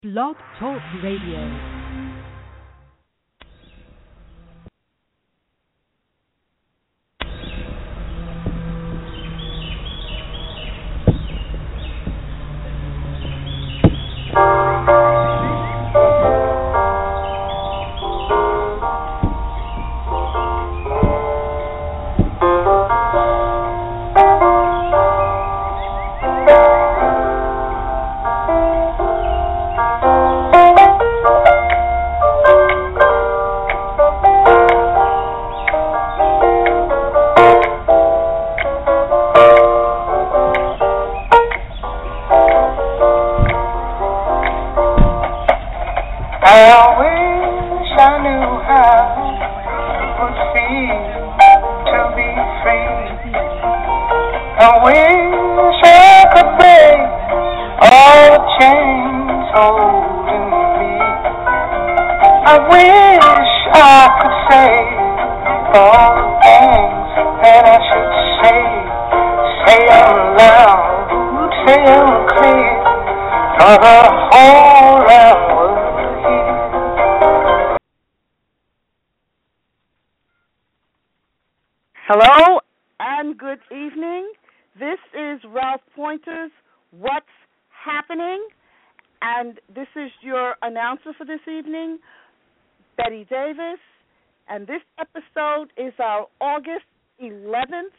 Blog Talk Radio. Hello and good evening. This is Ralph Pointer's What's Happening, and this is your announcer for this evening, Betty Davis, and this episode is our August 11th,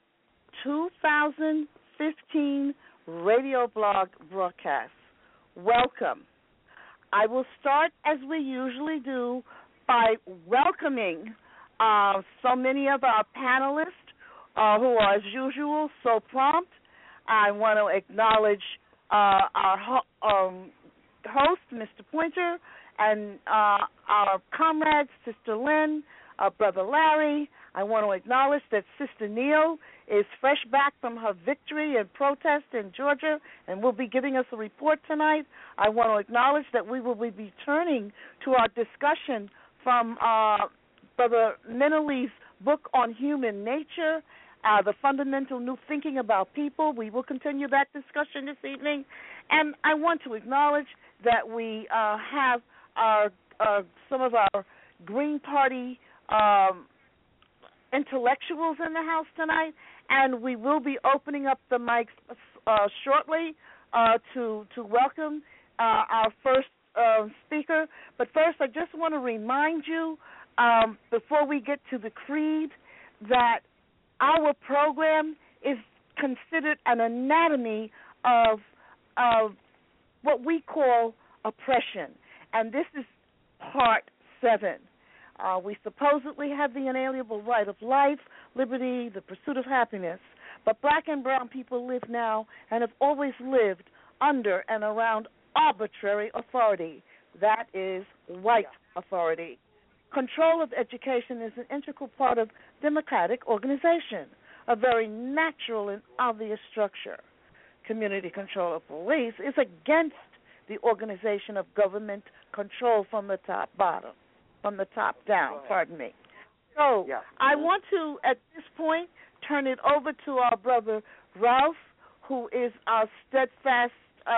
2015 radio blog broadcast. Welcome. I will start, as we usually do, by welcoming so many of our panelists who are, as usual, so prompt. I want to acknowledge our host, Mr. Pointer, and our comrades, Sister Lynn, Brother Larry. I want to acknowledge that Sister Neil is fresh back from her victory and protest in Georgia and will be giving us a report tonight. I want to acknowledge that we will be returning to our discussion from Brother Meneley's book on human nature, the fundamental new thinking about people. We will continue that discussion this evening. And I want to acknowledge that we have some of our Green Party intellectuals in the house tonight, and we will be opening up the mics shortly to welcome our first speaker. But first, I just want to remind you, before we get to the creed, that our program is considered an anatomy of what we call oppression, and this is part 7. We supposedly have the inalienable right of life, liberty, the pursuit of happiness, but black and brown people live now and have always lived under and around arbitrary authority. That is white authority. Control of education is an integral part of democratic organization, a very natural and obvious structure. Community control of police is against the organization of government control from the top down, pardon me. So I want to, at this point, turn it over to our brother Ralph, who is our steadfast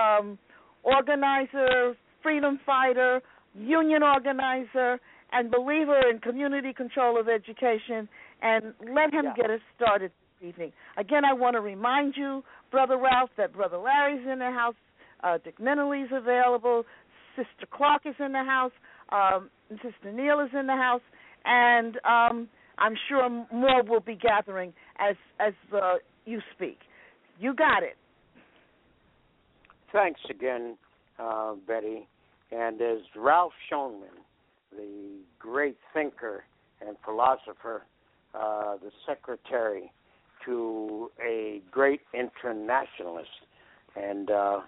organizer, freedom fighter, union organizer, and believer in community control of education, and let him get us started this evening. Again, I want to remind you, Brother Ralph, that Brother Larry's in the house, Dick Meneley's available, Sister Clark is in the house, Sister Neil is in the house, and I'm sure more will be gathering as you speak. You got it. Thanks again, Betty. And as Ralph Schoenman, the great thinker and philosopher, the secretary to a great internationalist, and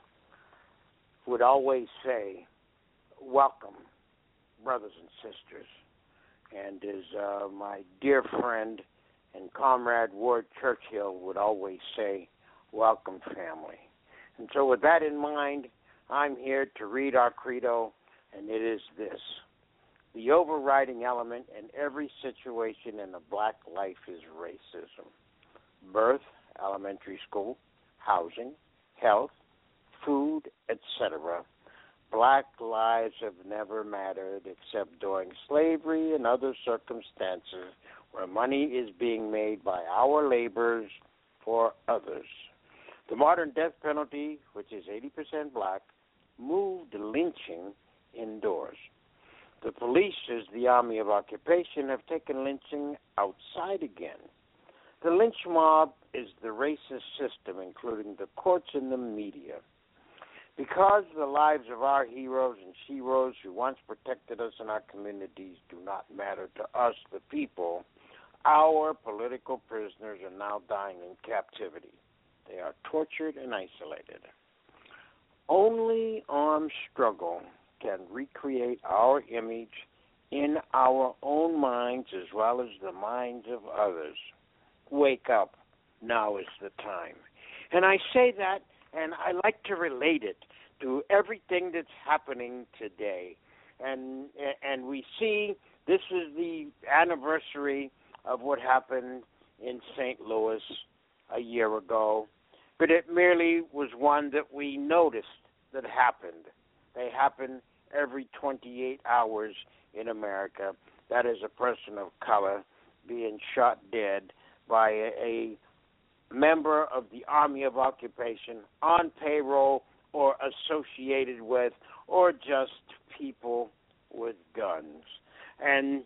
would always say, welcome, brothers and sisters. And as my dear friend and comrade Ward Churchill would always say, welcome, family. And so with that in mind, I'm here to read our credo, and it is this. The overriding element in every situation in a black life is racism. Birth, elementary school, housing, health, food, etc. black lives have never mattered except during slavery and other circumstances where money is being made by our laborers for others. The modern death penalty, which is 80% black, moved lynching indoors. The police, as the army of occupation, have taken lynching outside again. The lynch mob is the racist system, including the courts and the media. Because the lives of our heroes and sheroes who once protected us in our communities do not matter to us, the people, our political prisoners are now dying in captivity. They are tortured and isolated. Only armed struggle can recreate our image in our own minds as well as the minds of others. Wake up. Now is the time. And I say that, and I like to relate it to everything that's happening today. And we see this is the anniversary of what happened in St. Louis a year ago, but it merely was one that we noticed that happened. They happen every 28 hours in America. That is a person of color being shot dead by a member of the Army of Occupation on payroll or associated with, or just people with guns. And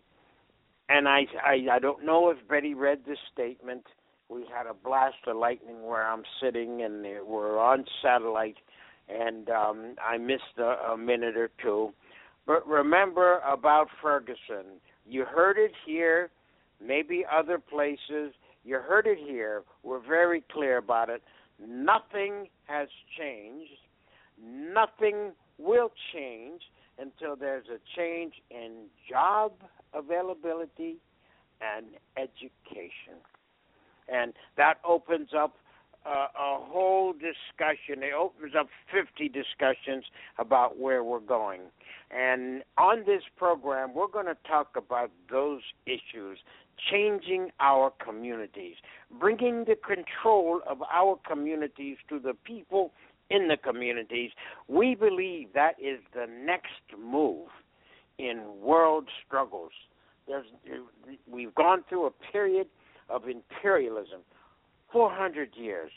I don't know if Betty read this statement. We had a blast of lightning where I'm sitting, and we're on satellite, and I missed a minute or two. But remember about Ferguson. You heard it here, maybe other places. You heard it here. We're very clear about it. Nothing has changed. Nothing will change until there's a change in job availability and education. And that opens up a whole discussion. It opens up 50 discussions about where we're going. And on this program, we're going to talk about those issues, changing our communities, bringing the control of our communities to the people in the communities. We believe that is the next move in world struggles. We've gone through a period of imperialism, 400 years,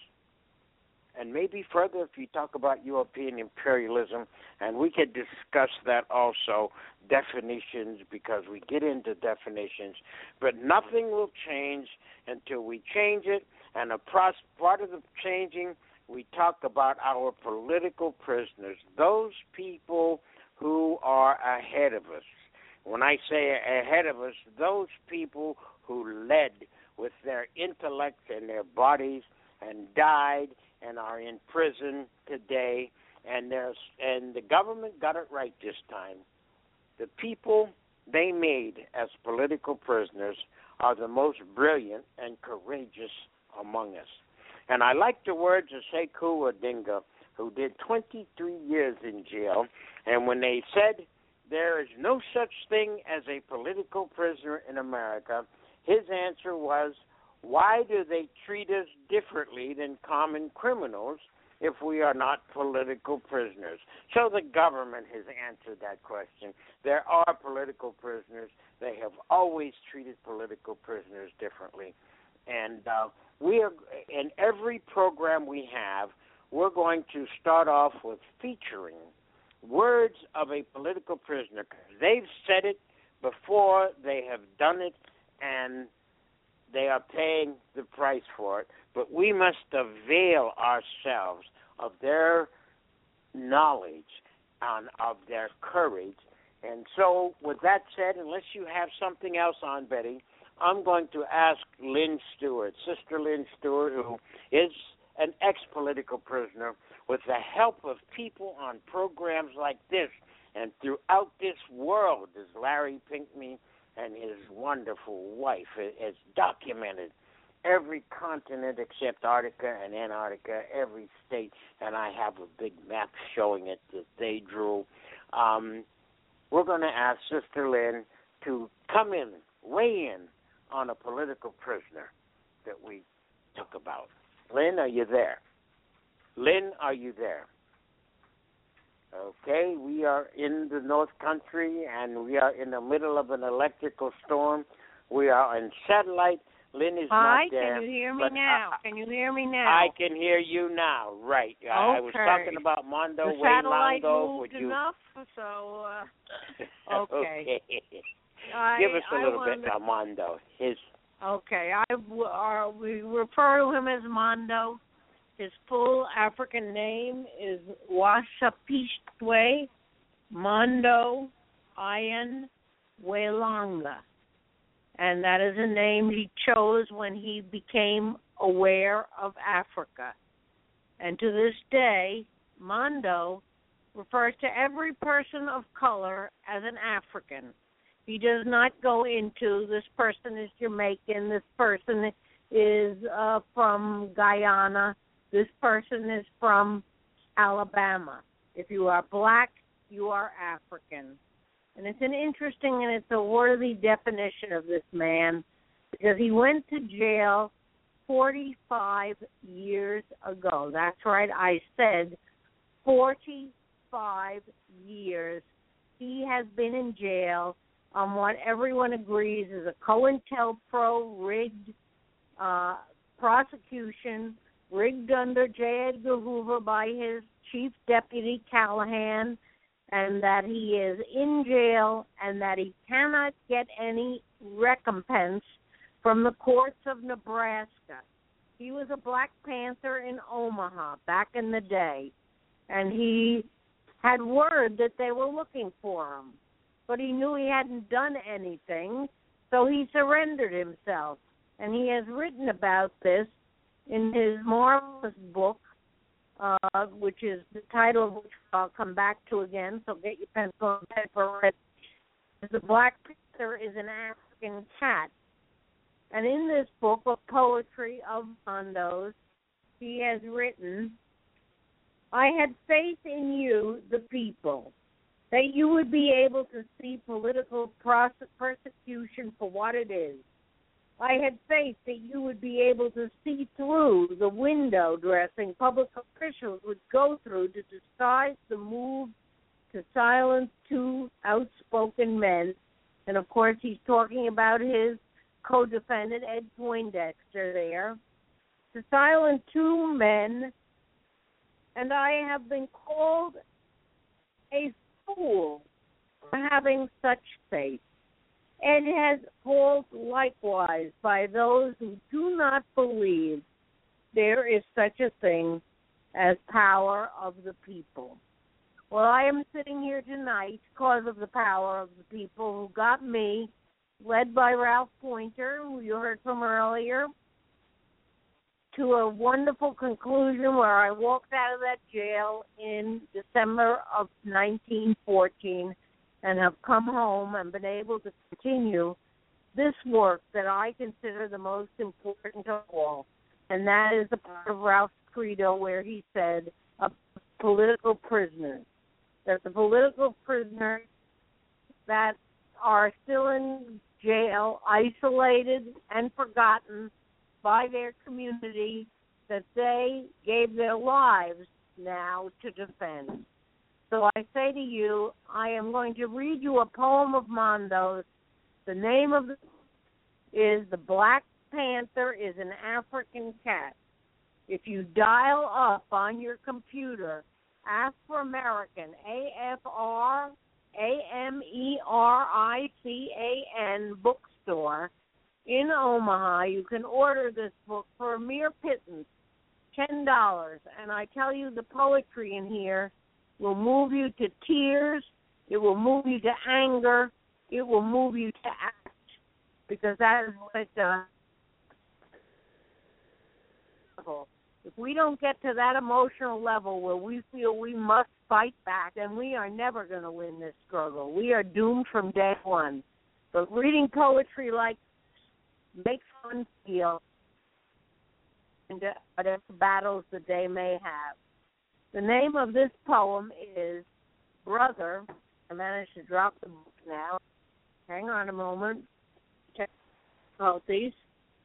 and maybe further if you talk about European imperialism, and we could discuss that also, definitions, because we get into definitions, but nothing will change until we change it, and a part of the changing, we talk about our political prisoners, those people who are ahead of us. When I say ahead of us, those people who led with their intellect and their bodies and died and are in prison today, and the government got it right this time. The people they made as political prisoners are the most brilliant and courageous among us. And I like the words of Sekou Odinga, who did 23 years in jail, and when they said there is no such thing as a political prisoner in America, his answer was, why do they treat us differently than common criminals if we are not political prisoners? So the government has answered that question. There are political prisoners. They have always treated political prisoners differently. And we are, in every program we have, we're going to start off with featuring words of a political prisoner. They've said it before, they have done it, and they are paying the price for it. But we must avail ourselves of their knowledge and of their courage. And so, with that said, unless you have something else on, Betty, I'm going to ask Lynn Stewart, Sister Lynn Stewart, who is an ex-political prisoner, with the help of people on programs like this and throughout this world, as Larry Pinkney and his wonderful wife has documented every continent except Antarctica and Antarctica, every state, and I have a big map showing it that they drew. We're going to ask Sister Lynn to come in, weigh in on a political prisoner that we talk about. Lynn, are you there? Lynn, are you there? Okay, we are in the North Country, and we are in the middle of an electrical storm. We are on satellite. Lynn is Hi, not there. can you hear me now? Can you hear me now? I can hear you now. Right. Okay. I was talking about Mondo the Way satellite Longo. moved Would you? enough, so okay. Give us a little bit on Mondo. Okay, we refer to him as Mondo. His full African name is Washapishtwe Mondo Ian Welanga. And that is a name he chose when he became aware of Africa. And to this day, Mondo refers to every person of color as an African. He does not go into this person is Jamaican, this person is from Guyana, this person is from Alabama. If you are black, you are African. And it's an interesting and it's a worthy definition of this man because he went to jail 45 years ago. That's right, I said 45 years. He has been in jail on what everyone agrees is a COINTELPRO rigged prosecution, rigged under J. Edgar Hoover by his chief deputy Callahan, and that he is in jail and that he cannot get any recompense from the courts of Nebraska. He was a Black Panther in Omaha back in the day, and he had word that they were looking for him, but he knew he hadn't done anything, so he surrendered himself. And he has written about this in his marvelous book, which is the title of which I'll come back to again, so get your pencil and paper ready. The Black Panther is an African cat. And in this book of poetry of Mondo's, he has written, I had faith in you, the people, that you would be able to see political persecution for what it is. I had faith that you would be able to see through the window dressing public officials would go through to disguise the move to silence two outspoken men. And, of course, he's talking about his co-defendant, Ed Poindexter, there. To silence two men, and I have been called a fool for having such faith. And has called likewise by those who do not believe there is such a thing as power of the people. Well, I am sitting here tonight because of the power of the people who got me, led by Ralph Pointer, who you heard from earlier, to a wonderful conclusion where I walked out of that jail in December of 1914 and have come home and been able to continue this work that I consider the most important of all, and that is the part of Ralph's credo where he said, political prisoners, that the political prisoners that are still in jail, isolated and forgotten by their community, that they gave their lives now to defend. So I say to you, I am going to read you a poem of Mondo's. The name of it is The Black Panther is an African Cat. If you dial up on your computer, Afro-American, AFRAMERICAN bookstore in Omaha, you can order this book for a mere pittance, $10. And I tell you, the poetry in here will move you to tears, it will move you to anger, it will move you to act, because that is what it does. If we don't get to that emotional level where we feel we must fight back, then we are never going to win this struggle. We are doomed from day one. But reading poetry like makes one feel into whatever battles the day may have. The name of this poem is Brother. I managed to drop the book now. Hang on a moment. Check out these.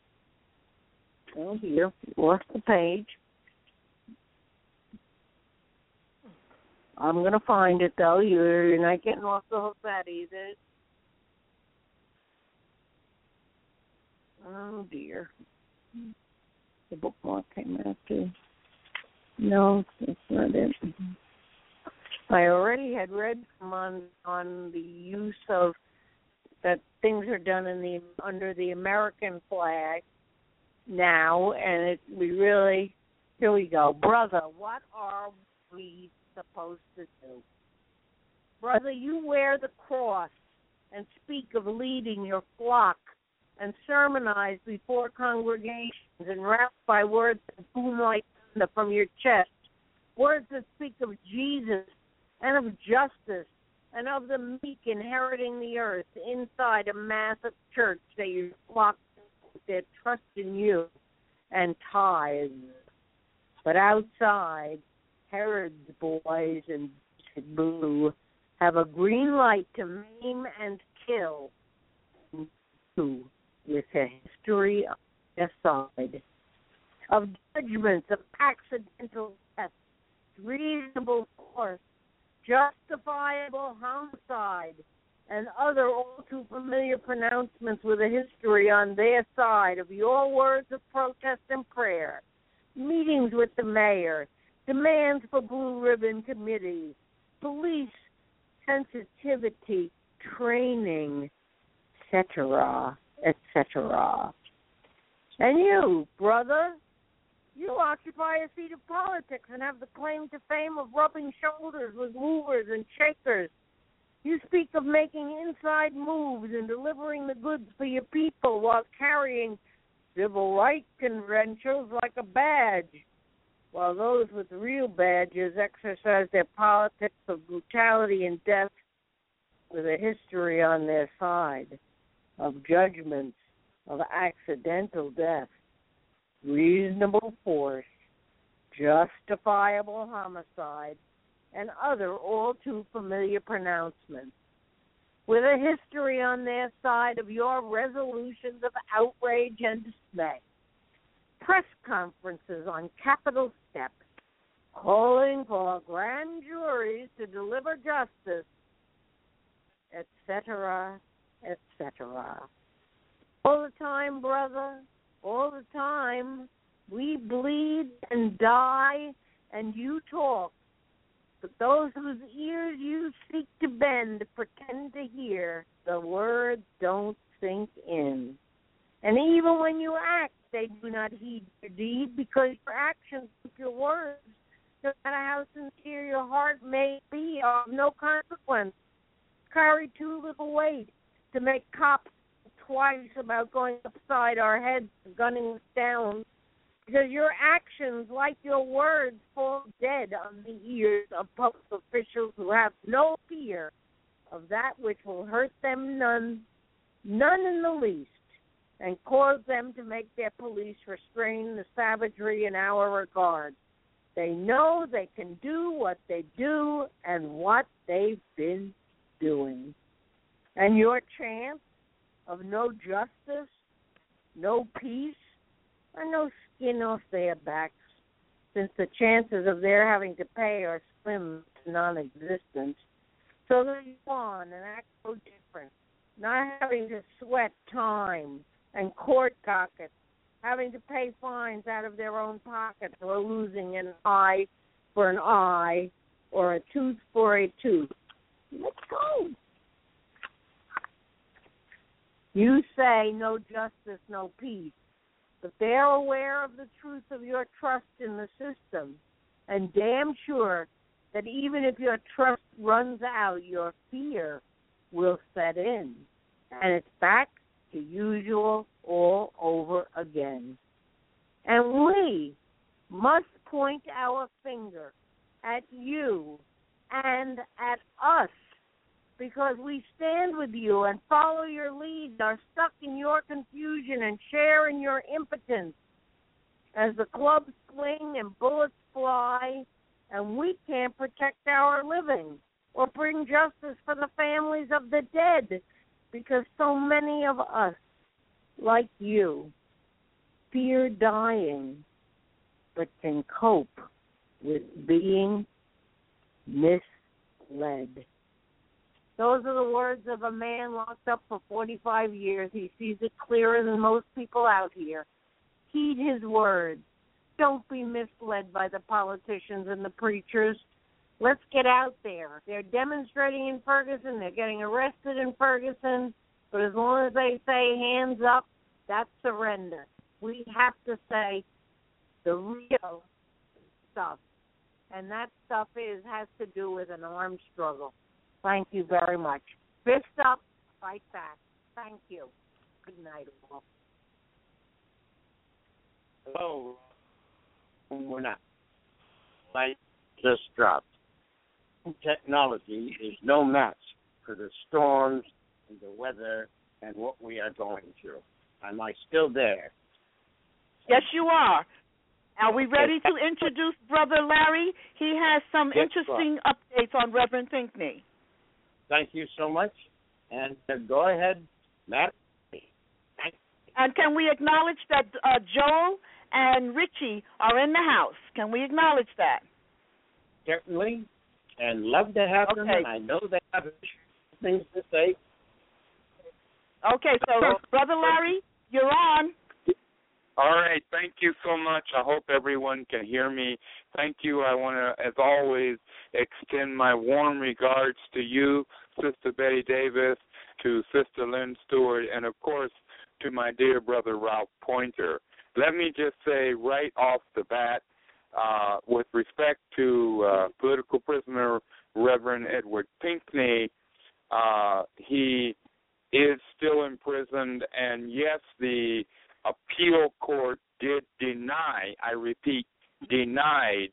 Oh, here. Lost the page. I'm going to find it, though. You're not getting off the hook that either. Oh, dear. The bookmark came after. No, that's not it. I already had read on the use of that things are done under the American flag now, and here we go. Brother, what are we supposed to do? Brother, you wear the cross and speak of leading your flock and sermonize before congregations and rap by words that boom like thunder from your chest, words that speak of Jesus and of justice and of the meek inheriting the earth inside a massive church that you flock with their trust in you and tithes. But outside, Herod's boys in blue have a green light to maim and kill, with a history on their side of judgments of accidental death, reasonable force, justifiable homicide, and other all too familiar pronouncements with a history on their side of your words of protest and prayer, meetings with the mayor, demands for blue ribbon committees, police sensitivity training, etc., etc. And you, brother, you occupy a seat of politics and have the claim to fame of rubbing shoulders with movers and shakers. You speak of making inside moves and delivering the goods for your people while carrying civil rights credentials like a badge, while those with real badges exercise their politics of brutality and death with a history on their side of judgments of accidental death, reasonable force, justifiable homicide, and other all too familiar pronouncements, with a history on their side of your resolutions of outrage and dismay, press conferences on Capitol steps, calling for grand juries to deliver justice, etc., etc. All the time, brother, all the time, we bleed and die, and you talk. But those whose ears you seek to bend pretend to hear. The words don't sink in. And even when you act, they do not heed your deed, because your actions with your words, no matter how sincere your heart may be, are of no consequence. Carry too little weight to make cops twice about going upside our heads and gunning us down, because your actions, like your words, fall dead on the ears of public officials who have no fear of that which will hurt them none in the least, and cause them to make their police restrain the savagery in our regard. They know they can do what they do and what they've been doing. And your chance of no justice, no peace, or no skin off their backs, since the chances of their having to pay are slim to non-existent. So they go on and act so different, not having to sweat time and court dockets, having to pay fines out of their own pockets, or losing an eye for an eye or a tooth for a tooth. Let's go. You say no justice, no peace, but they're aware of the truth of your trust in the system, and damn sure that even if your trust runs out, your fear will set in, and it's back to usual all over again. And we must point our finger at you and at us, because we stand with you and follow your lead, are stuck in your confusion and share in your impotence as the clubs swing and bullets fly, and we can't protect our living or bring justice for the families of the dead, because so many of us, like you, fear dying, but can cope with being misled. Those are the words of a man locked up for 45 years. He sees it clearer than most people out here. Heed his words. Don't be misled by the politicians and the preachers. Let's get out there. They're demonstrating in Ferguson. They're getting arrested in Ferguson. But as long as they say hands up, that's surrender. We have to say the real stuff. And that stuff has to do with an armed struggle. Thank you very much. Fist up, fight back. Thank you. Good night, all. Hello. We're not. Light just dropped. Technology is no match for the storms and the weather and what we are going through. Am I still there? Yes, you are. Are we ready to introduce Brother Larry? He has some interesting updates on Reverend Pinckney. Thank you so much. And go ahead, Matt. And can we acknowledge that Joel and Richie are in the house? Can we acknowledge that? Certainly. And love to have them. And I know they have things to say. Okay, so Brother Larry, you're on. All right. Thank you so much. I hope everyone can hear me. Thank you. I want to, as always, extend my warm regards to you, Sister Betty Davis, to Sister Lynn Stewart, and, of course, to my dear brother Ralph Pointer. Let me just say right off the bat, with respect to political prisoner Reverend Edward Pinckney, he is still imprisoned, and yes, the appeal court did deny, I repeat, denied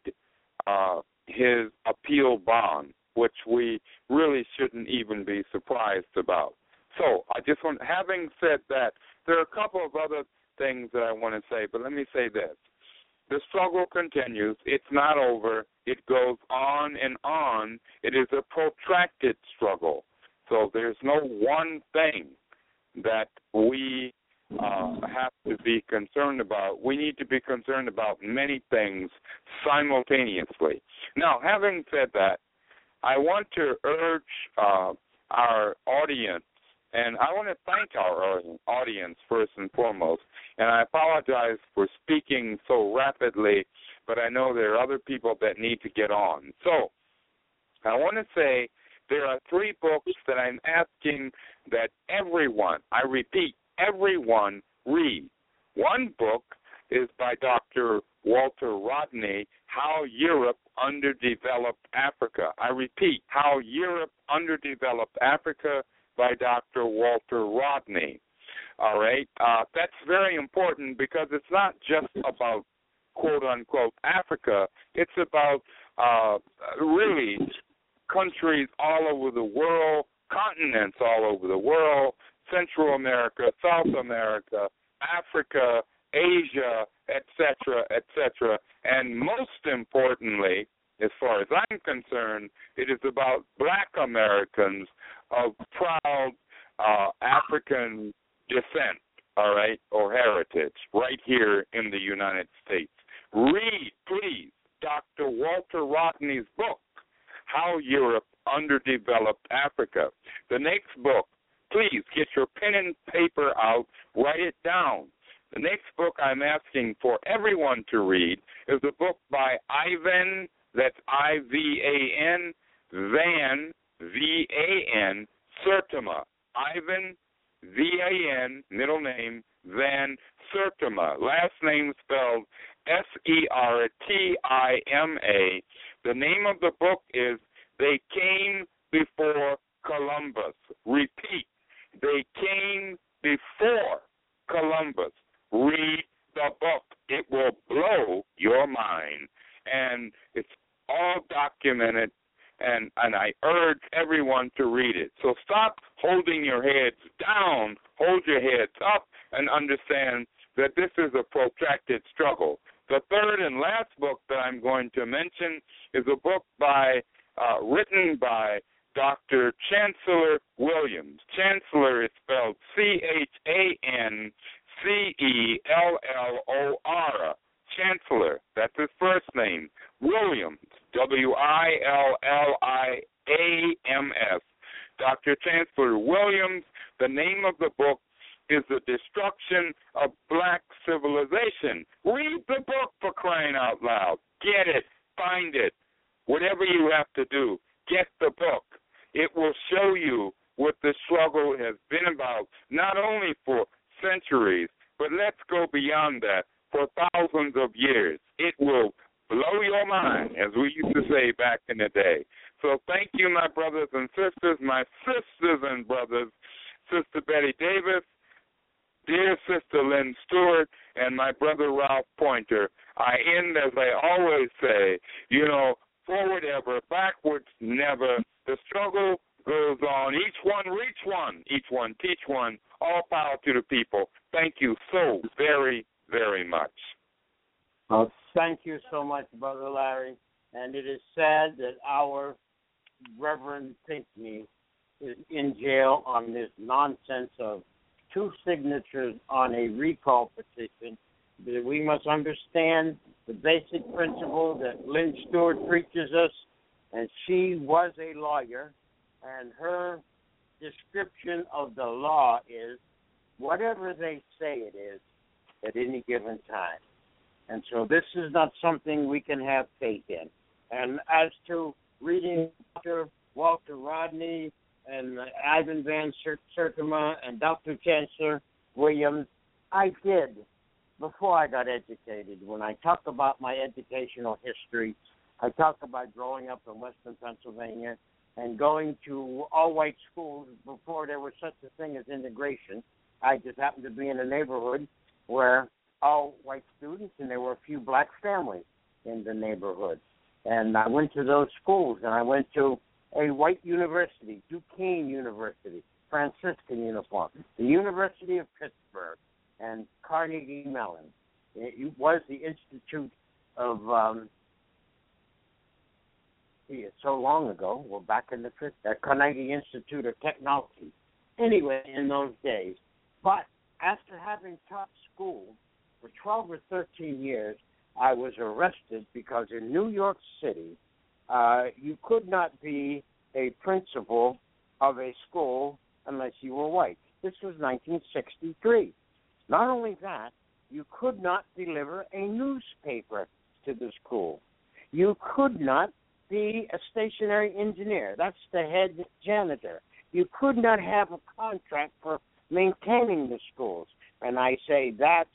his appeal bond, which we really shouldn't even be surprised about. So I just want, having said that, there are a couple of other things that I want to say, but let me say this. The struggle continues. It's not over. It goes on and on. It is a protracted struggle. So there's no one thing that we have to be concerned about. We need to be concerned about many things simultaneously. Now, having said that, I want to urge our audience, and I want to thank our audience first and foremost, and I apologize for speaking so rapidly, but I know there are other people that need to get on. So I want to say there are 3 books that I'm asking that everyone, I repeat, everyone read. One book is by Dr. Walter Rodney, How Europe Underdeveloped Africa. I repeat, How Europe Underdeveloped Africa by Dr. Walter Rodney. All right? That's very important because it's not just about, quote-unquote, Africa. It's about really countries all over the world, continents all over the world, Central America, South America, Africa, Asia, etc., etc. And most importantly, as far as I'm concerned, it is about Black Americans of proud African descent, all right, or heritage, right here in the United States. Read, please, Dr. Walter Rodney's book, How Europe Underdeveloped Africa. The next book, please get your pen and paper out, write it down. The next book I'm asking for everyone to read is a book by Ivan, that's I-V-A-N, Van, V-A-N, Sertima. Ivan, V-A-N, middle name, Van Sertima. Last name spelled S-E-R-T-I-M-A. The name of the book is They Came Before Columbus. Repeat, They Came Before Columbus. Read the book. It will blow your mind. And it's all documented, and I urge everyone to read it. So stop holding your heads down, hold your heads up, and understand that this is a protracted struggle. The third and last book that I'm going to mention is a book written by Dr. Chancellor Williams. Chancellor is spelled C-H-A-N-C-E-L-L-O-R. Chancellor, that's his first name. Williams, W-I-L-L-I-A-M-S. Dr. Chancellor Williams. The name of the book is The Destruction of Black Civilization. Read the book, for crying out loud. Get it. Find it. Whatever you have to do, get the book. It will show you what the struggle has been about, not only for centuries, but let's go beyond that, for thousands of years. It will blow your mind, as we used to say back in the day. So thank you, my brothers and sisters, my sisters and brothers, Sister Betty Davis, dear Sister Lynn Stewart, and my brother Ralph Pointer. I end, as I always say, forward ever, backwards never. The struggle goes on. Each one reach one, each one teach one. All power to the people. Thank you so very, very much. Well, thank you so much, Brother Larry. And it is sad that our Reverend Pinckney is in jail on this nonsense of 2 signatures on a recall petition. We must understand the basic principle that Lynn Stewart preaches us, and she was a lawyer, and her description of the law is whatever they say it is at any given time. And so this is not something we can have faith in. And as to reading Dr. Walter Rodney and Ivan Van Sertima and Dr. Chancellor Williams, I did before I got educated. When I talk about my educational history, I talk about growing up in Western Pennsylvania and going to all-white schools before there was such a thing as integration. I just happened to be in a neighborhood where all white students, and there were a few black families in the neighborhood. And I went to those schools, and I went to a white university, Duquesne University, Franciscan uniform, the University of Pittsburgh, and Carnegie Mellon. It was the Institute of, it's so long ago, we're back in the Carnegie Institute of Technology. Anyway, in those days. But after having taught school for 12 or 13 years, I was arrested because in New York City, you could not be a principal of a school unless you were white. This was 1963. Not only that, you could not deliver a newspaper to the school. You could not be a stationary engineer. That's the head janitor. You could not have a contract for maintaining the schools. And I say that's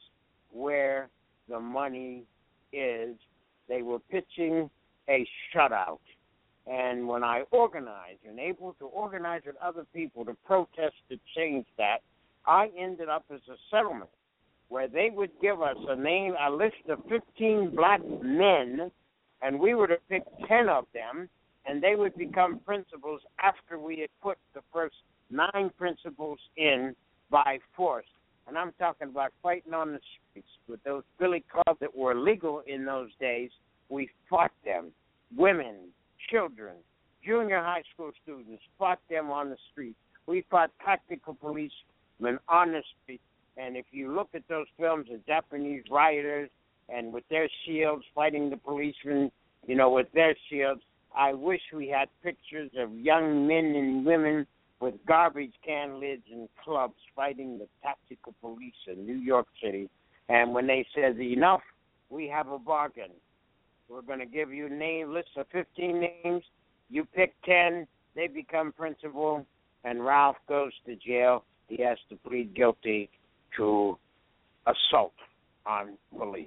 where the money is. They were pitching a shutout. And when I organized and able to organize with other people to protest to change that, I ended up as a settlement where they would give us a list of 15 black men, and we were to pick 10 of them, and they would become principals after we had put the first 9 principals in by force. And I'm talking about fighting on the streets with those billy clubs that were legal in those days. We fought them. Women, children, junior high school students fought them on the street. We fought tactical policemen on the street. And if you look at those films of Japanese rioters and with their shields fighting the policemen, with their shields, I wish we had pictures of young men and women with garbage can lids and clubs fighting the tactical police in New York City. And when they said, enough, we have a bargain. We're going to give you a list of 15 names. You pick 10, they become principal, and Ralph goes to jail. He has to plead guilty to assault on police.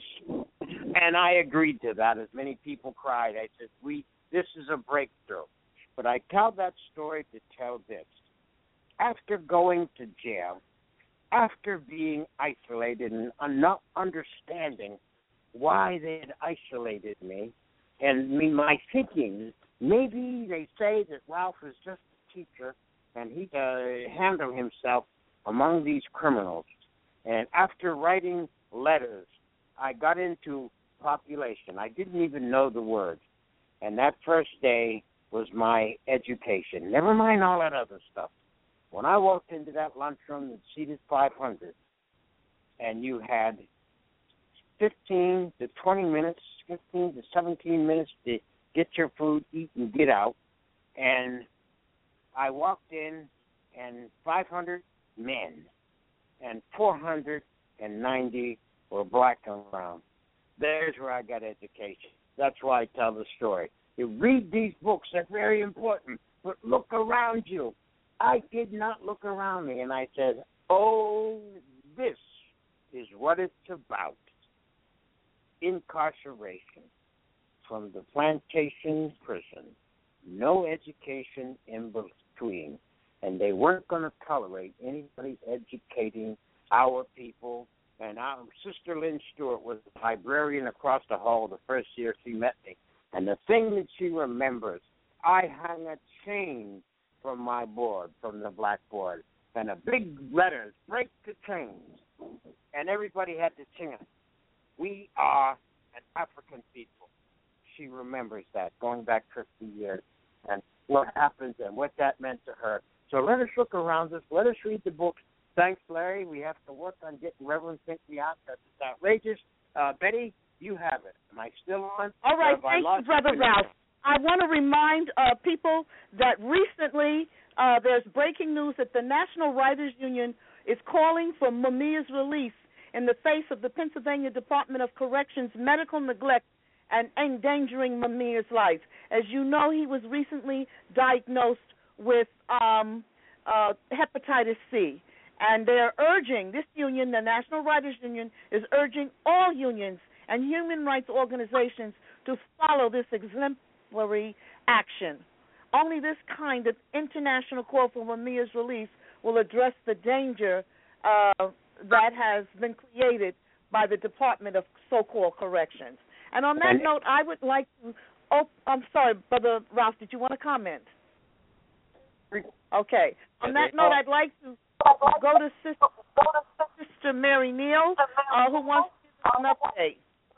And I agreed to that, as many people cried. I said, this is a breakthrough. But I tell that story to tell this. After going to jail, after being isolated and not understanding why they had isolated me, and my thinking, maybe they say that Ralph is just a teacher and he handle himself among these criminals. And after writing letters, I got into population. I didn't even know the words. And that first day was my education. Never mind all that other stuff. When I walked into that lunchroom that seated 500, and you had 15 to 20 minutes, 15 to 17 minutes to get your food, eat, and get out, and I walked in, and 500 men and 490 were black and brown. There's where I got education. That's why I tell the story. You read these books, they're very important, but look around you. I did not look around me, and I said, oh, this is what it's about. Incarceration from the plantation prison, no education in between, and they weren't going to tolerate anybody educating our people. And our Sister Lynn Stewart was the librarian across the hall the first year she met me. And the thing that she remembers, I hung a chain from my board, from the blackboard, and a big letters, break the chains. And everybody had to sing it. We are an African people. She remembers that, going back 50 years, and what happened and what that meant to her. So let us look around us. Let us read the books. Thanks, Larry. We have to work on getting Reverend Finkley out. That's outrageous. Betty, you have it. Am I still on? All right. Thank you, Brother Ralph. I want to remind people that recently there's breaking news that the National Writers Union is calling for Mamiya's release in the face of the Pennsylvania Department of Corrections' medical neglect and endangering Mamiya's life. As you know, he was recently diagnosed with hepatitis C. And they're urging, this union, the National Writers Union, is urging all unions and human rights organizations to follow this exemplary action. Only this kind of international call for Mamiya's release will address the danger that has been created by the Department of so-called Corrections. And on that note, I would like to I'm sorry, Brother Ralph, did you want to comment? Okay. On that note, I'd like to go to Sister Mary Neal, who wants to give an update.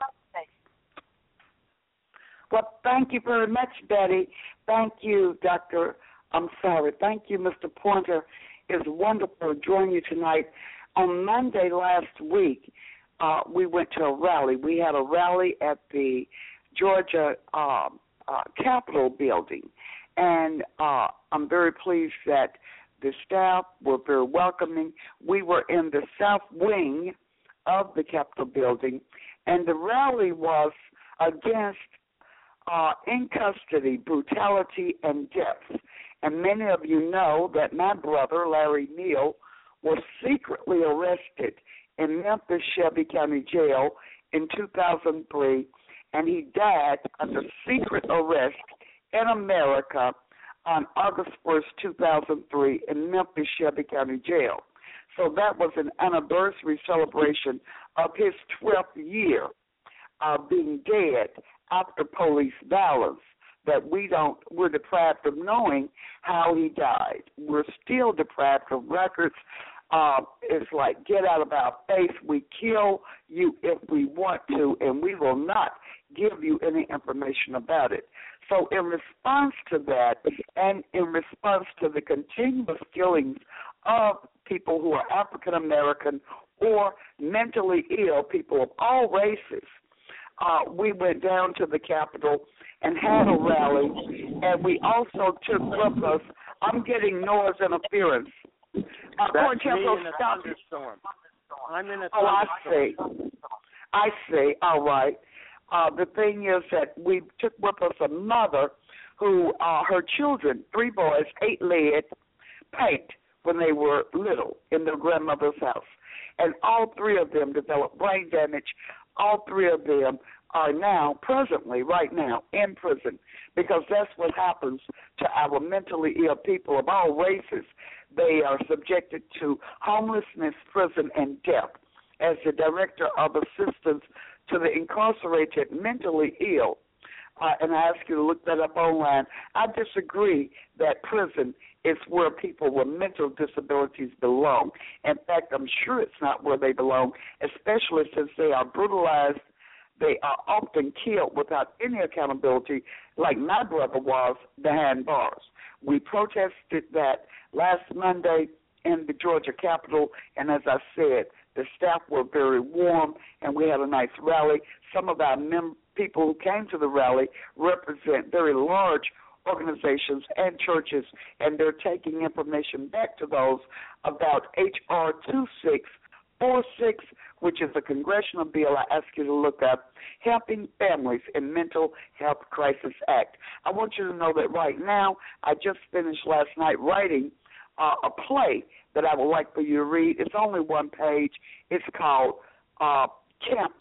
Well, thank you very much, Betty. Thank you, Thank you, Mr. Pointer. It's wonderful to join you tonight. On Monday last week, we went to a rally. We had a rally at the Georgia Capitol building, and I'm very pleased that the staff were very welcoming. We were in the south wing of the Capitol building, and the rally was against in custody brutality and death. And many of you know that my brother, Larry Neal, was secretly arrested in Memphis Shelby County Jail in 2003, and he died under secret arrest in America on August 1st, 2003 in Memphis Shelby County Jail. So that was an anniversary celebration of his 12th year of being dead after police violence, that we're deprived of knowing how he died. We're still deprived of records. It's like, get out of our face. We kill you if we want to, and we will not give you any information about it. So in response to that, and in response to the continuous killings of people who are African American or mentally ill, people of all races, we went down to the Capitol and had a rally, and we also took with us, I'm getting noise interference. That's me in a thunderstorm. I'm in a thunderstorm. I see. All right. The thing is that we took with us a mother who, her children, 3 boys, 8 lead paint when they were little in their grandmother's house. And all 3 of them developed brain damage. All 3 of them are now, presently, right now, in prison, because that's what happens to our mentally ill people of all races. They are subjected to homelessness, prison, and death. As the director of assistance to the incarcerated mentally ill, and I ask you to look that up online, I disagree that prison is where people with mental disabilities belong. In fact, I'm sure it's not where they belong, especially since they are brutalized. They are often killed without any accountability, like my brother was behind bars. We protested that last Monday in the Georgia Capitol, and as I said, the staff were very warm, and we had a nice rally. Some of our people who came to the rally represent very large organizations and churches, and they're taking information back to those about H.R. 2646, which is a congressional bill I ask you to look up, Helping Families in Mental Health Crisis Act. I want you to know that right now, I just finished last night writing a play that I would like for you to read. It's only one page. It's called Camps.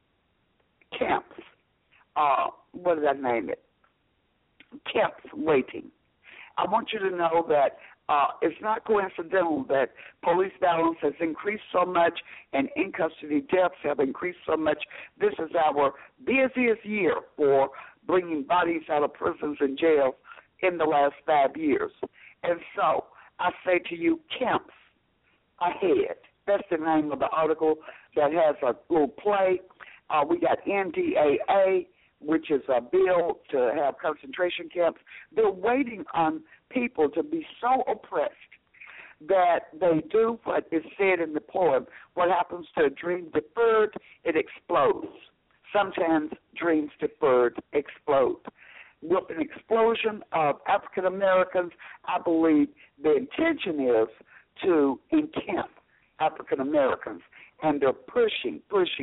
What did I name it? Camps Waiting. I want you to know that it's not coincidental that police violence has increased so much and in-custody deaths have increased so much. This is our busiest year for bringing bodies out of prisons and jails in the last 5 years. And so I say to you, Camps Ahead. That's the name of the article that has a little play. We got NDAA, which is a bill to have concentration camps. They're waiting on people to be so oppressed that they do what is said in the poem. What happens to a dream deferred, it explodes. Sometimes dreams deferred explode. With an explosion of African Americans, I believe the intention is to encamp African Americans. And they're pushing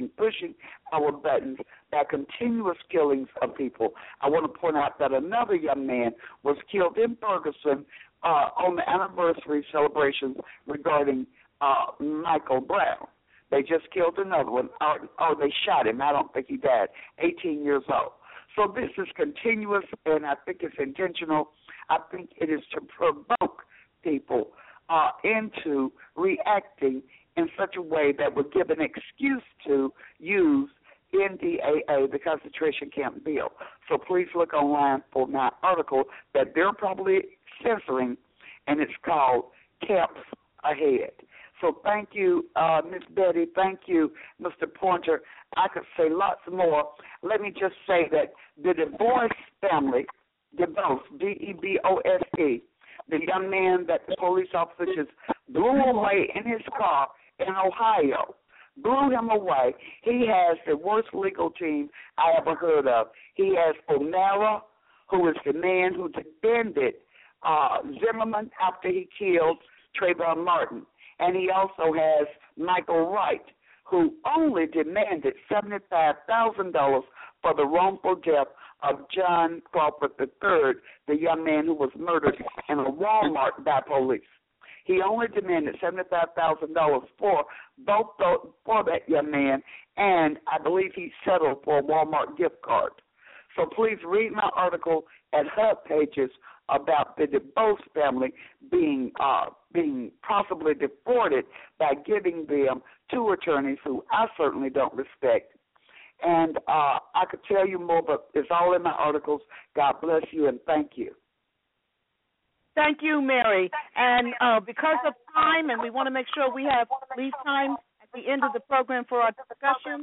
our buttons by continuous killings of people. I want to point out that another young man was killed in Ferguson on the anniversary celebrations regarding Michael Brown. They just killed another one, or they shot him. I don't think he died, 18 years old. So this is continuous, and I think it's intentional. I think it is to provoke people into reacting in such a way that would give an excuse to use NDAA, the concentration camp bill. So please look online for my article that they're probably censoring, and it's called Camps Ahead. So thank you, Miss Betty. Thank you, Mr. Pointer. I could say lots more. Let me just say that the DeBost family, DeBost, D-E-B-O-S-T, the young man that the police officer just blew away in his car in Ohio, blew him away. He has the worst legal team I ever heard of. He has O'Mara, who is the man who defended Zimmerman after he killed Trayvon Martin. And he also has Michael Wright, who only demanded $75,000 for the wrongful death of John Crawford III, the young man who was murdered in a Walmart by police. He only demanded $75,000 for that young man, and I believe he settled for a Walmart gift card. So please read my article at Hub Pages about the DeBost family being possibly deported by giving them two attorneys who I certainly don't respect. And I could tell you more, but it's all in my articles. God bless you, and thank you. Thank you, Mary. And because of time, and we want to make sure we leave time at the end of the program for our discussion,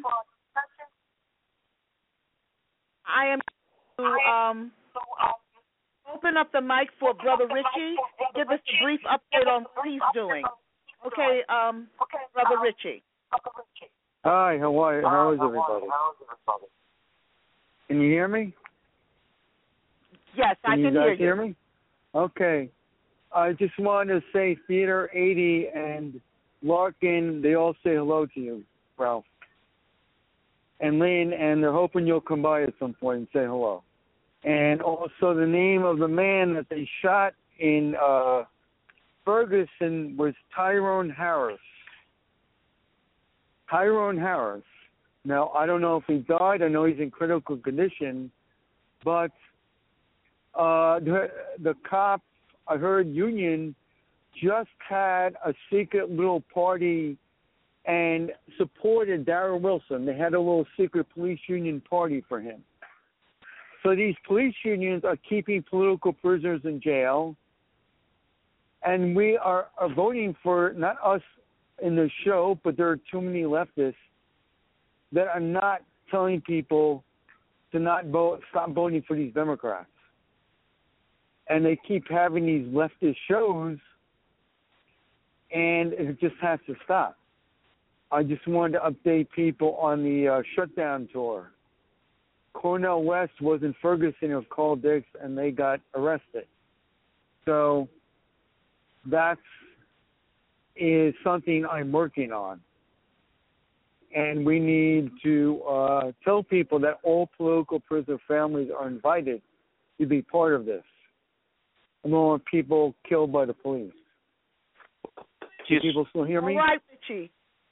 I am to open up the mic for Brother Richie. Give us a brief update on what he's doing. Okay, Brother Richie. Hi, how are you? How is everybody? Can you hear me? Yes, I can hear you. Can you guys hear me? Okay. I just wanted to say Theater 80 and Larkin, they all say hello to you, Ralph. And Lynn, and they're hoping you'll come by at some point and say hello. And also the name of the man that they shot in Ferguson was Tyrone Harris. Tyrone Harris. Now, I don't know if he died. I know he's in critical condition. But the cops, I heard Union, just had a secret little party and supported Darrell Wilson. They had a little secret police union party for him. So these police unions are keeping political prisoners in jail. And we are voting for, not us in the show, but there are too many leftists that are not telling people to not vote, stop voting for these Democrats. And they keep having these leftist shows, and it just has to stop. I just wanted to update people on the shutdown tour. Cornel West was in Ferguson or Carl Dix, and they got arrested. So that is something I'm working on. And we need to tell people that all political prisoner families are invited to be part of this, along with people killed by the police. Can people still hear me? All right, Richie.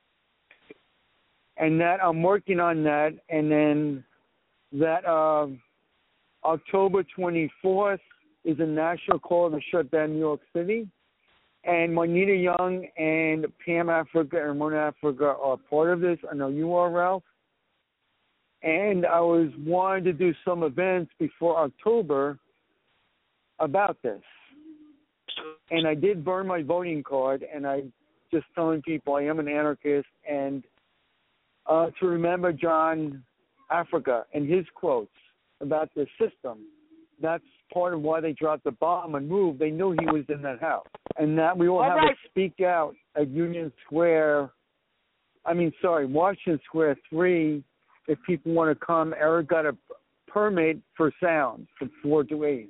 And that I'm working on that, and then that October 24th is a national call to shut down New York City. And Juanita Young and Pam Africa and Ramona Africa are part of this. I know you are, Ralph. And I was wanting to do some events before October about this. And I did burn my voting card, and I just telling people I am an anarchist, and to remember John Africa and his quotes about the system. That's part of why they dropped the bomb and moved. They knew he was in that house. And that we will have a speak out at Washington Square 3, if people want to come. Eric got a permit for sound from 4 to 8.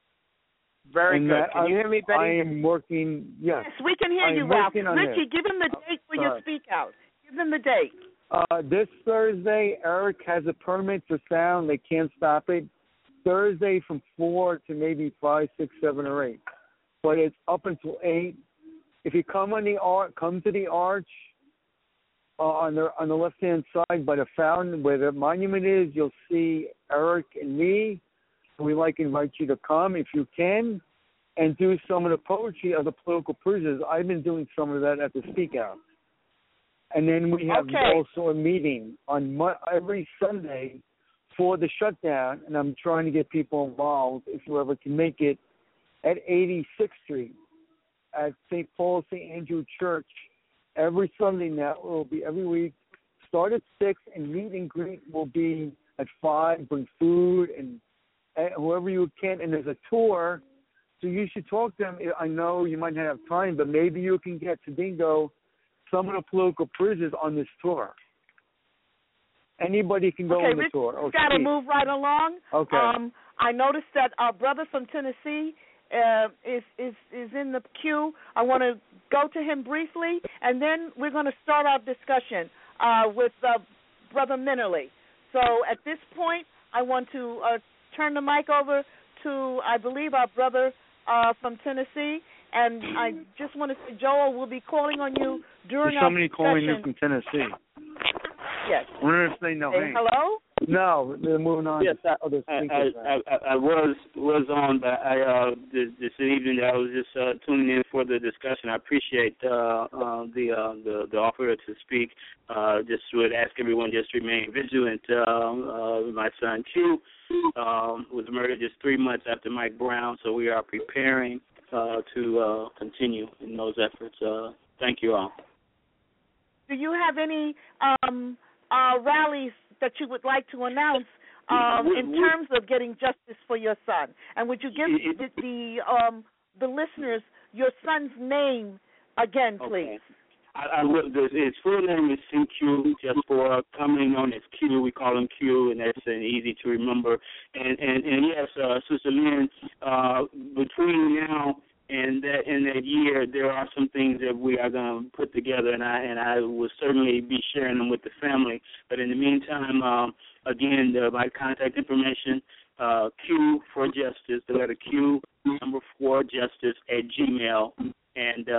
Very good. Can you hear me, Betty? I am working, yes. Yes, we can hear you, Ralph. Richie, give him the date for your speak out. Give them the date. This Thursday, Eric has a permit for sound. They can't stop it. Thursday from 4 to maybe 5, 6, 7, or 8. But it's up until 8. If you come on come to the arch on the left-hand side by the fountain where the monument is. You'll see Eric and me. We'd like to invite you to come if you can and do some of the poetry of the political prisoners. I've been doing some of that at the Speak Out. And then we have also a meeting on every Sunday for the shutdown, and I'm trying to get people involved, if you ever can make it, at 86th Street at St. Paul St. Andrew Church. Every Sunday now, it will be every week. Start at 6, and meet and greet will be at 5. Bring food and whoever you can, and there's a tour, so you should talk to them. I know you might not have time, but maybe you can get to Dingo some of the political prisoners on this tour. Anybody can go on the tour. Okay, we've got to move right along. Okay. I noticed that our brother from Tennessee is in the queue. I want to go to him briefly, and then we're going to start our discussion with Brother Minnerly. So at this point, I want to turn the mic over to, I believe, our brother from Tennessee. And I just want to say, Joel, we'll be calling on you during our discussion. There's somebody calling you from Tennessee. Yes. I wonder if they know me. Hello? No, they're moving on. Yes, I was on, but this evening I was just tuning in for the discussion. I appreciate the offer to speak. Just would ask everyone just to remain vigilant. My son Q was murdered just 3 months after Mike Brown, so we are preparing to continue in those efforts. Thank you all. Do you have any rallies that you would like to announce in terms of getting justice for your son? And would you give the listeners your son's name again, please? I will. His full name is CQ, just for commonly known as Q. We call him Q, and that's easy to remember. And yes, Sister Lynn, between now and that year, there are some things that we are going to put together, and I will certainly be sharing them with the family. But in the meantime, again, my contact information, Q for Justice, the letter Q, number 4 Justice at Gmail, and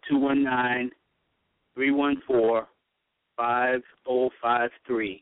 219-314-5053.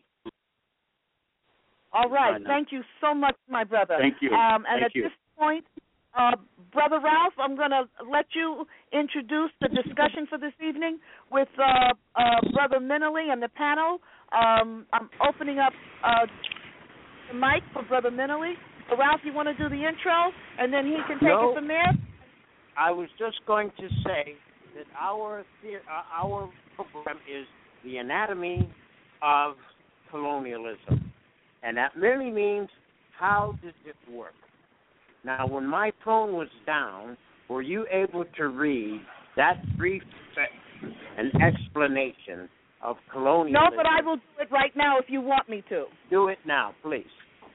All right. Thank you so much, my brother. Thank you. This point, Brother Ralph, I'm going to let you introduce the discussion for this evening with Brother Minnerly and the panel. I'm opening up the mic for Brother Minnerly. So, Ralph, you want to do the intro, and then he can take it from there? I was just going to say that our program is The Anatomy of Colonialism, and that merely means how does it work? Now, when my phone was down, were you able to read that brief an explanation of colonialism? No, but I will do it right now if you want me to. Do it now, please.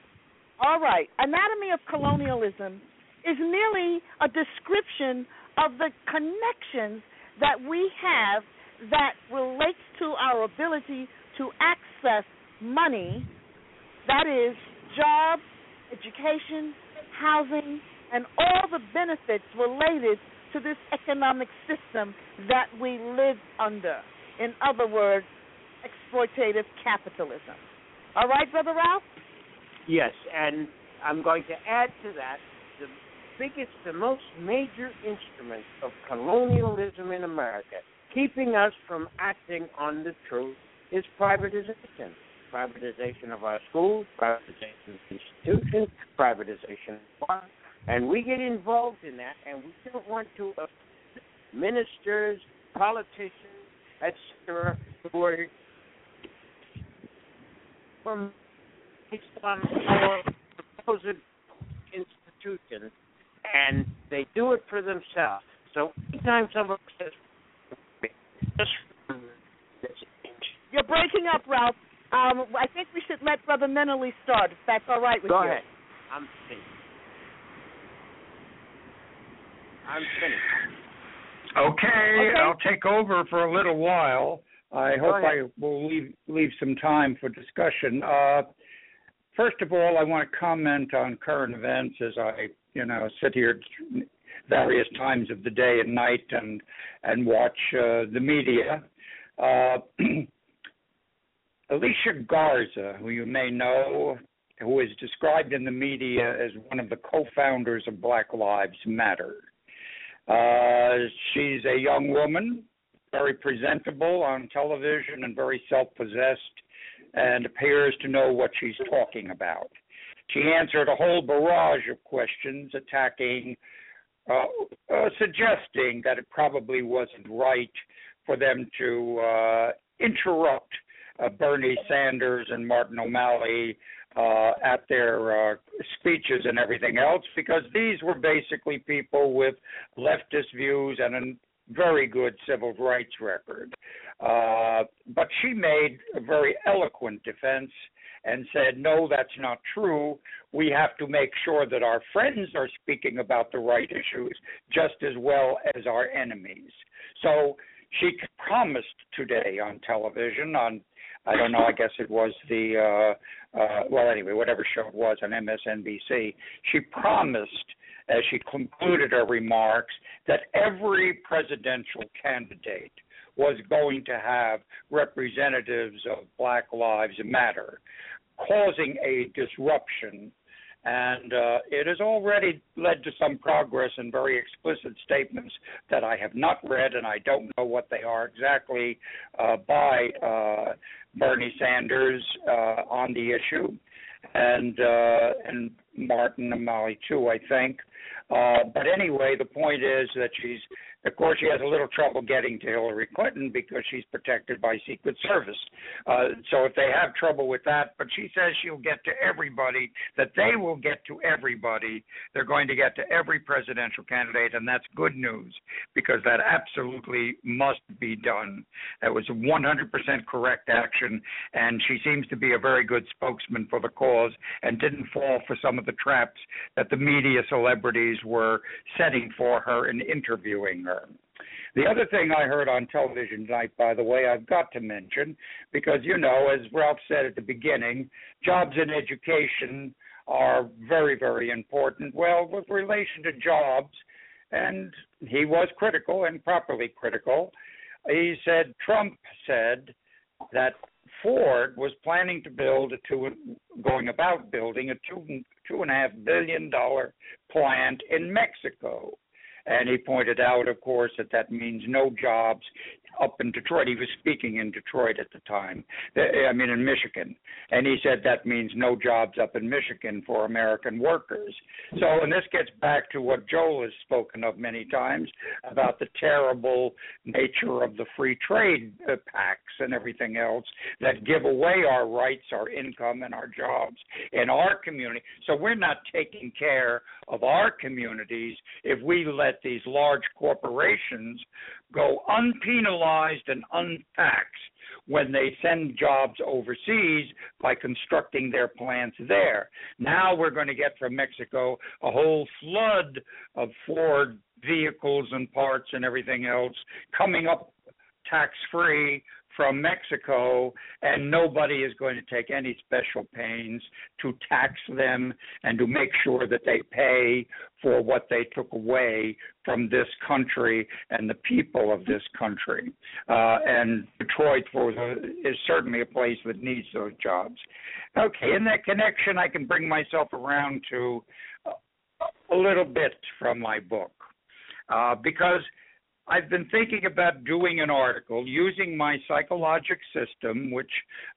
All right. Anatomy of Colonialism is merely a description of the connections that we have that relates to our ability to access money, that is, jobs, education, housing, and all the benefits related to this economic system that we live under. In other words, exploitative capitalism. All right, Brother Ralph? Yes, and I'm going to add to that the most major instrument of colonialism in America, keeping us from acting on the truth, is privatization. Privatization of our schools, privatization of institutions, privatization of farms. And we get involved in that, and we don't want to ministers, politicians, etc., who are from based on our supposed institutions, and they do it for themselves. So anytime someone says, you're breaking up, Ralph. I think we should let Brother Mennerly start, if that's all right with you. Go ahead. I'm finished. Okay, I'll take over for a little while. I hope I will leave some time for discussion. First of all, I want to comment on current events as I, sit here various times of the day and night and watch the media. Alicia Garza, who you may know, who is described in the media as one of the co-founders of Black Lives Matter. She's a young woman, very presentable on television and very self-possessed, and appears to know what she's talking about. She answered a whole barrage of questions attacking, suggesting that it probably wasn't right for them to interrupt Bernie Sanders and Martin O'Malley at their speeches and everything else, because these were basically people with leftist views and a very good civil rights record. But she made a very eloquent defense and said, no, that's not true. We have to make sure that our friends are speaking about the right issues just as well as our enemies. So she promised today on television, I don't know, I guess it was whatever show it was on MSNBC, she promised, as she concluded her remarks, that every presidential candidate was going to have representatives of Black Lives Matter, causing a disruption. And it has already led to some progress and very explicit statements that I have not read, and I don't know what they are exactly, by Bernie Sanders on the issue, and Martin O'Malley too, I think. But anyway, the point is that of course, she has a little trouble getting to Hillary Clinton because she's protected by Secret Service. So if they have trouble with that, but she says she'll get to everybody, that they will get to everybody. They're going to get to every presidential candidate, and that's good news because that absolutely must be done. That was 100% correct action, and she seems to be a very good spokesman for the cause and didn't fall for some of the traps that the media celebrities were setting for her in interviewing her. The other thing I heard on television tonight, by the way, I've got to mention, because, as Ralph said at the beginning, jobs and education are very, very important. Well, with relation to jobs, and he was critical and properly critical, Trump said that Ford was planning to building a $2.5 billion plant in Mexico. And he pointed out, of course, that means no jobs up in Detroit. He was speaking in Detroit at the time, in Michigan. And he said that means no jobs up in Michigan for American workers. So, and this gets back to what Joel has spoken of many times about the terrible nature of the free trade pacts and everything else that give away our rights, our income, and our jobs in our community. So we're not taking care of our communities if we let these large corporations go unpenalized and untaxed when they send jobs overseas by constructing their plants there. Now we're going to get from Mexico a whole flood of Ford vehicles and parts and everything else coming up tax-free from Mexico, and nobody is going to take any special pains to tax them and to make sure that they pay for what they took away from this country and the people of this country. And Detroit is certainly a place that needs those jobs. Okay, in that connection, I can bring myself around to a little bit from my book, because I've been thinking about doing an article using my psychologic system, which,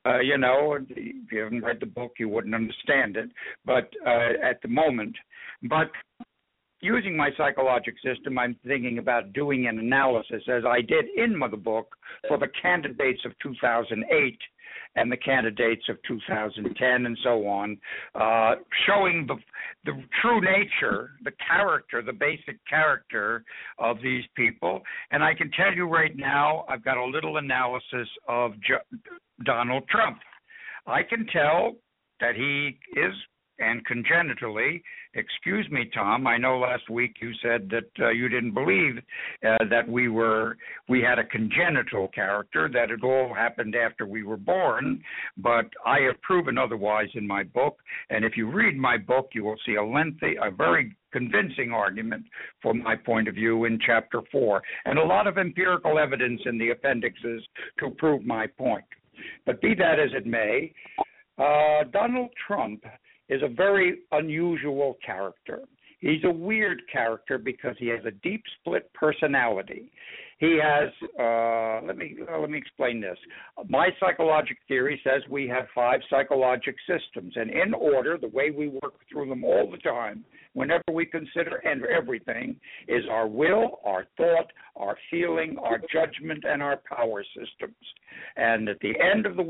if you haven't read the book, you wouldn't understand it, but at the moment. But using my psychologic system, I'm thinking about doing an analysis, as I did in the book, for the candidates of 2008 and the candidates of 2010 and so on, showing the true nature, the character, the basic character of these people. And I can tell you right now, I've got a little analysis of Donald Trump. I can tell that he is, and congenitally, excuse me, Tom, I know last week you said that you didn't believe that we had a congenital character, that it all happened after we were born, but I have proven otherwise in my book, and if you read my book, you will see a very convincing argument from my point of view in Chapter 4, and a lot of empirical evidence in the appendixes to prove my point. But be that as it may, Donald Trump is a very unusual character. He's a weird character because he has a deep split personality. He has, let me explain this. My psychologic theory says we have 5 psychologic systems, and in order, the way we work through them all the time, whenever we consider everything, is our will, our thought, our feeling, our judgment, and our power systems. And at the end of the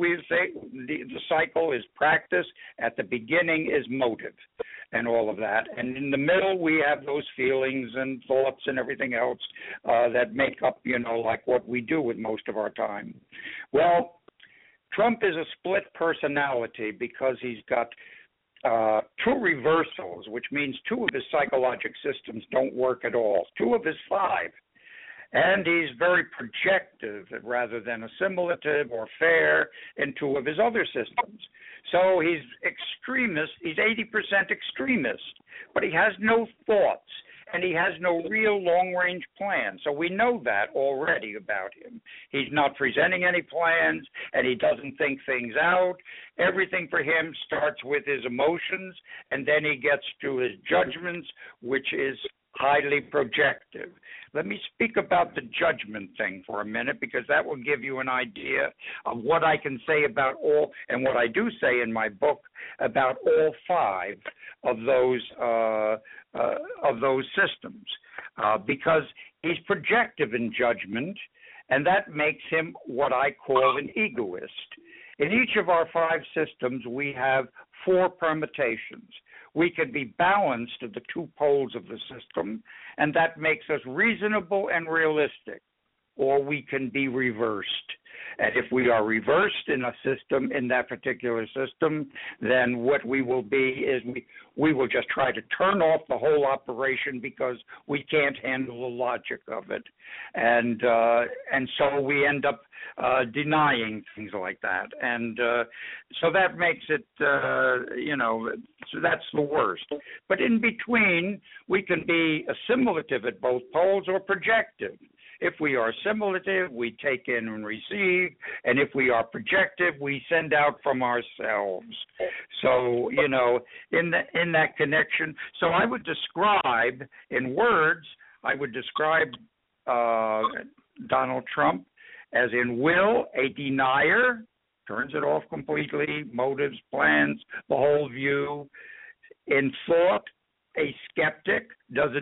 cycle is practice. At the beginning is motive and all of that. And in the middle, we have those feelings and thoughts and everything else that make up, like what we do with most of our time. Well, Trump is a split personality because he's got 2 reversals, which means 2 of his psychologic systems don't work at all, 2 of his 5. And he's very projective rather than assimilative or fair in 2 of his other systems. So he's extremist, he's 80% extremist, but he has no thoughts and he has no real long-range plan. So we know that already about him. He's not presenting any plans and he doesn't think things out. Everything for him starts with his emotions and then he gets to his judgments, which is highly projective. Let me speak about the judgment thing for a minute because that will give you an idea of what I can say about all, and what I do say in my book about all 5 of those systems, because he's projective in judgment, and that makes him what I call an egoist. In each of our 5 systems, we have 4 permutations. We can be balanced at the 2 poles of the system, and that makes us reasonable and realistic, or we can be reversed. And if we are reversed in a system, in that particular system, then what we will be is we will just try to turn off the whole operation because we can't handle the logic of it. And so we end up denying things like that. And so that makes it, so that's the worst. But in between, we can be assimilative at both poles or projective. If we are assimilative, we take in and receive, and if we are projective, we send out from ourselves. So, in that connection, so I would describe, in words, Donald Trump as in will, a denier, turns it off completely, motives, plans, the whole view. In thought, a skeptic, doesn't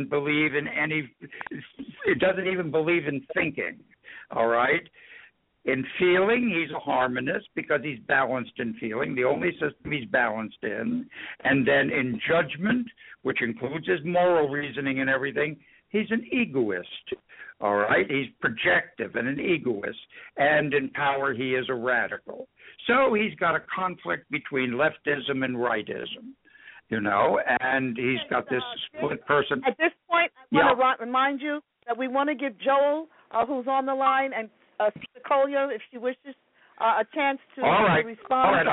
even believe in thinking, all right? In feeling, he's a harmonist because he's balanced in feeling, the only system he's balanced in. And then in judgment, which includes his moral reasoning and everything, he's an egoist. All right, he's projective and an egoist, and in power he is a radical. So he's got a conflict between leftism and rightism, and he's got this split person. At this point, I want to remind you that we want to give Joel, who's on the line, and Sister Collier, if she wishes, a chance to respond. All right,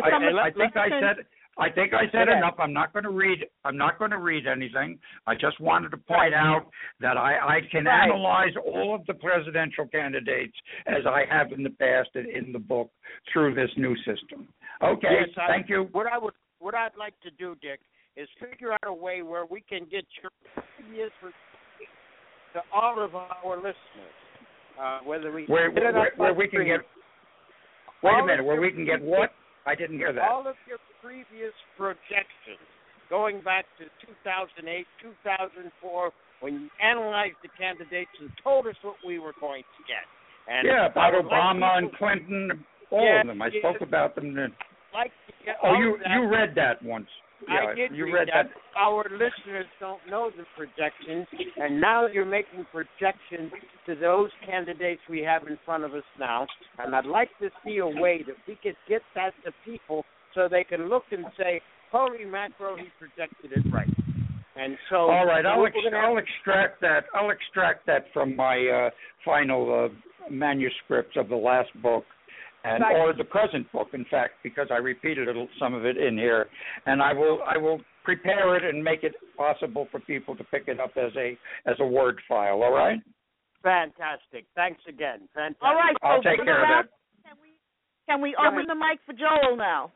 I think I said enough. I'm not going to read anything. I just wanted to point out that I can analyze all of the presidential candidates as I have in the past in the book through this new system. Okay, yes, thank you. What I'd like to do, Dick, is figure out a way where we can get your previous to all of our listeners. Whether we where we can get. Wait a minute. Where we can get what? I didn't hear that. All of your previous projections, going back to 2008, 2004, when you analyzed the candidates and told us what we were going to get. And about Obama and Clinton, all of them. I spoke about them. You read that once. I did read that. Our listeners don't know the projections, and now you're making projections to those candidates we have in front of us now. And I'd like to see a way that we could get that to people so they can look and say, holy mackerel, he projected it right. And so, all right, I'll extract that. I'll extract that from my final manuscripts of the last book. Or the present book, in fact, because I repeated some of it in here, and I will prepare it and make it possible for people to pick it up as a Word file. All right? Fantastic. Thanks again. Fantastic. All right. I'll take care of that. Can we open the mic for Joel now?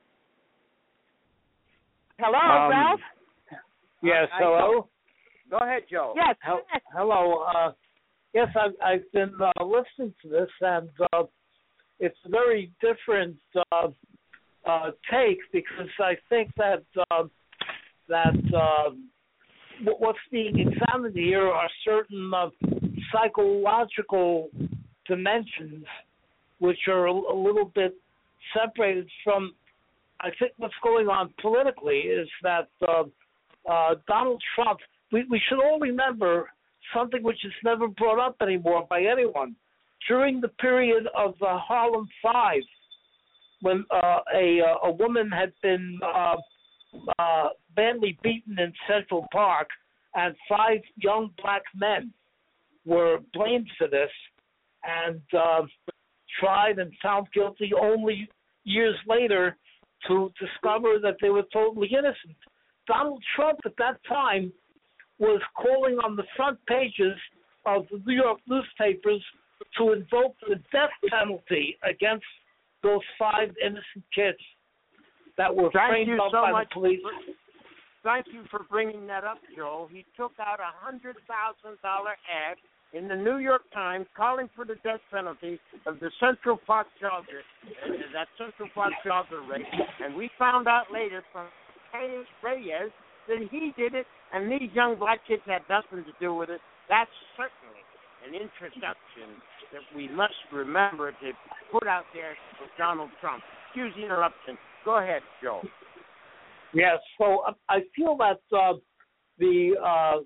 Hello, Ralph. Yes. Hello. Go ahead, Joel. Yes. Hello. Yes, I've been listening to this, and it's a very different take, because I think that what's being examined here are certain psychological dimensions which are a little bit separated from, I think, what's going on politically is that Donald Trump, we should all remember something which is never brought up anymore by anyone. During the period of the Harlem Five, when a woman had been badly beaten in Central Park, and 5 young black men were blamed for this and tried and found guilty only years later to discover that they were totally innocent. Donald Trump at that time was calling on the front pages of the New York newspapers to invoke the death penalty against those 5 innocent kids that were framed up by the police. Thank you for bringing that up, Joel. He took out a $100,000 ad in the New York Times calling for the death penalty of the Central Park jogger, that Central Park jogger race. And we found out later from Reyes that he did it, and these young black kids had nothing to do with it. That's certainly an introduction that we must remember to put out there with Donald Trump. Excuse the interruption. Go ahead, Joe. Yes, so I feel that the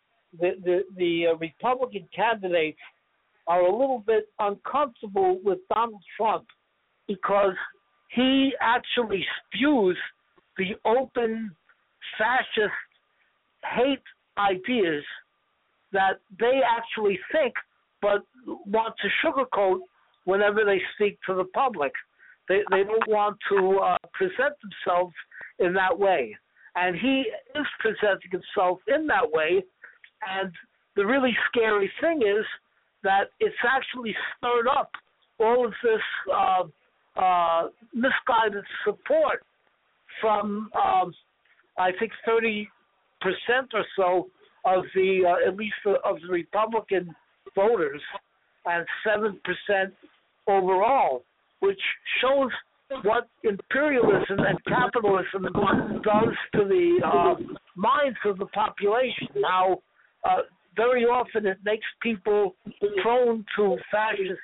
Republican candidates are a little bit uncomfortable with Donald Trump because he actually spews the open fascist hate ideas that they actually think but want to sugarcoat whenever they speak to the public. They don't want to present themselves in that way. And he is presenting himself in that way. And the really scary thing is that it's actually stirred up all of this misguided support from, I think, 30% or so of the, at least of the Republican voters, and 7% overall, which shows what imperialism and capitalism does to the minds of the population. How very often it makes people prone to fascist,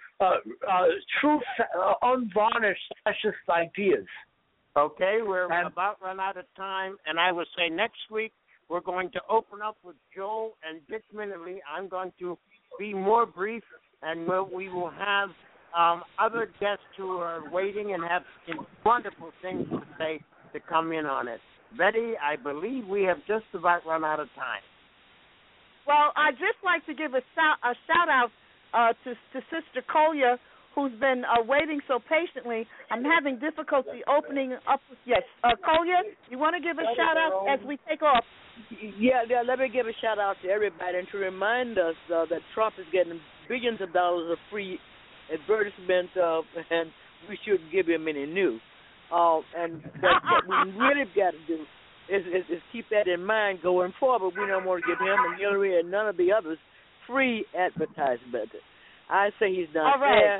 unvarnished fascist ideas. Okay, we're about run out of time, and I will say next week we're going to open up with Joe and Dick Minnerly. I'm going to be more brief, and we will have other guests who are waiting and have wonderful things to say to come in on it. Betty, I believe we have just about run out of time. Well, I'd just like to give a shout-out to Sister Collier, who's been waiting so patiently. I'm having difficulty opening up. Yes, Collier, you want to give a shout-out as we take off? Yeah, let me give a shout-out to everybody and to remind us that Trump is getting billions of dollars of free advertisements, and we shouldn't give him any new. And what we really got to do is keep that in mind going forward. We don't want to give him and Hillary and none of the others free advertisement. I say he's done all right. fair.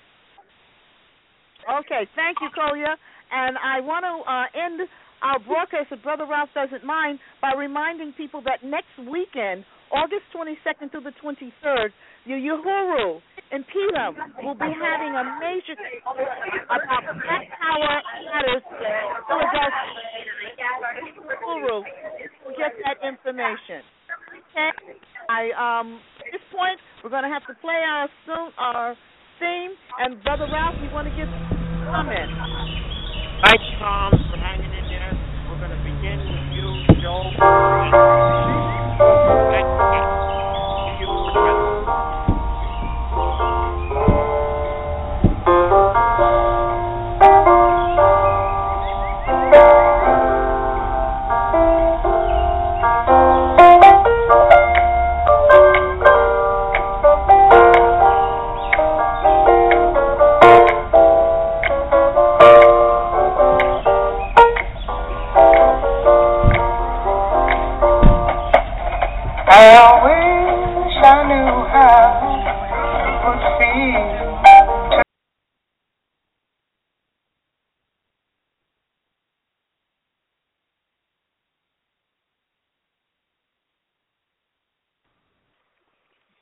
Okay, thank you, Collier. And I want to end our broadcast, if Brother Ralph doesn't mind, by reminding people that next weekend, August 22nd through the 23rd, Uhuru in Pelham will be having a major about Black Power Matters Philadelphia. Uhuru will get that information. Okay? At this point, we're going to have to play our theme. And Brother Ralph, you want to give a comment? Thanks, Tom, for hanging in there. We're going to begin with you, Joe. Thank you. I wish I knew how it would feel